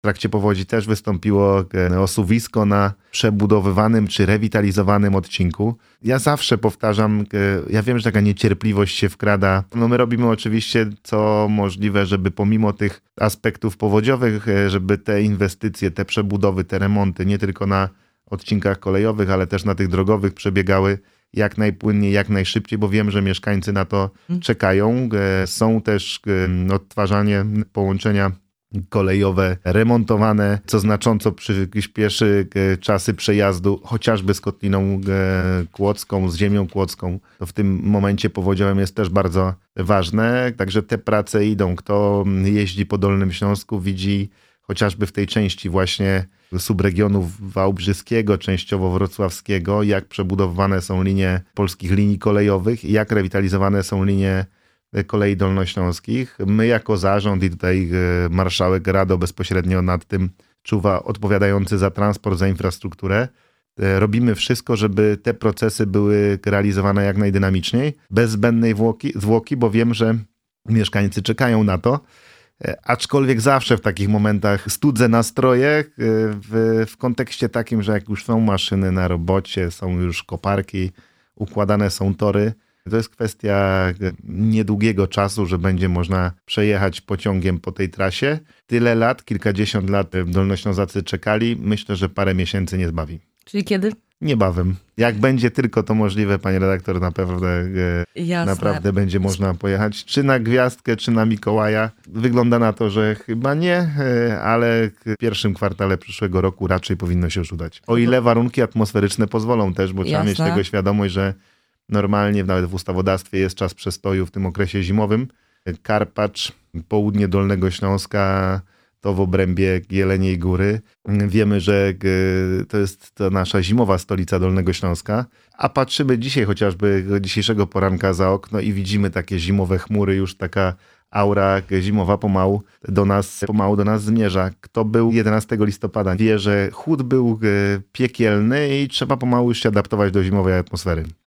W trakcie powodzi też wystąpiło osuwisko na przebudowywanym czy rewitalizowanym odcinku. Ja zawsze powtarzam, ja wiem, że taka niecierpliwość się wkrada. No my robimy oczywiście co możliwe, żeby pomimo tych aspektów powodziowych, żeby te inwestycje, te przebudowy, te remonty nie tylko na odcinkach kolejowych, ale też na tych drogowych przebiegały jak najpłynniej, jak najszybciej, bo wiem, że mieszkańcy na to czekają. Są też odtwarzanie połączenia kolejowe remontowane, co znacząco przyspieszy czasy przejazdu chociażby z Kotliną Kłodzką, z ziemią kłodzką. To w tym momencie powodziowym jest też bardzo ważne. Także te prace idą. Kto jeździ po Dolnym Śląsku, widzi chociażby w tej części właśnie subregionu wałbrzyskiego, częściowo wrocławskiego, jak przebudowywane są linie polskich linii kolejowych, jak rewitalizowane są linie kolei dolnośląskich. My jako zarząd i tutaj marszałek Rado bezpośrednio nad tym czuwa, odpowiadający za transport, za infrastrukturę. Robimy wszystko, żeby te procesy były realizowane jak najdynamiczniej, bez zbędnej zwłoki, bo wiem, że mieszkańcy czekają na to. Aczkolwiek zawsze w takich momentach studzę nastroje w kontekście takim, że jak już są maszyny na robocie, są już koparki, układane są tory, to jest kwestia niedługiego czasu, że będzie można przejechać pociągiem po tej trasie. Tyle lat, kilkadziesiąt lat Dolnoślązacy czekali. Myślę, że parę miesięcy nie zbawi. Czyli kiedy? Niebawem. Jak będzie tylko to możliwe, pani redaktor, Jasne. naprawdę będzie można pojechać. Czy na Gwiazdkę, czy na Mikołaja. Wygląda na to, że chyba nie, ale w pierwszym kwartale przyszłego roku raczej powinno się już udać. O ile warunki atmosferyczne pozwolą też, bo trzeba mieć tego świadomość, że normalnie nawet w ustawodawstwie jest czas przestoju w tym okresie zimowym. Karpacz, południe Dolnego Śląska, to w obrębie Jeleniej Góry. Wiemy, że to jest to nasza zimowa stolica Dolnego Śląska, a patrzymy dzisiaj chociażby dzisiejszego poranka za okno i widzimy takie zimowe chmury, już taka aura zimowa pomału do nas zmierza. Kto był 11 listopada wie, że chłód był piekielny i trzeba pomału już się adaptować do zimowej atmosfery.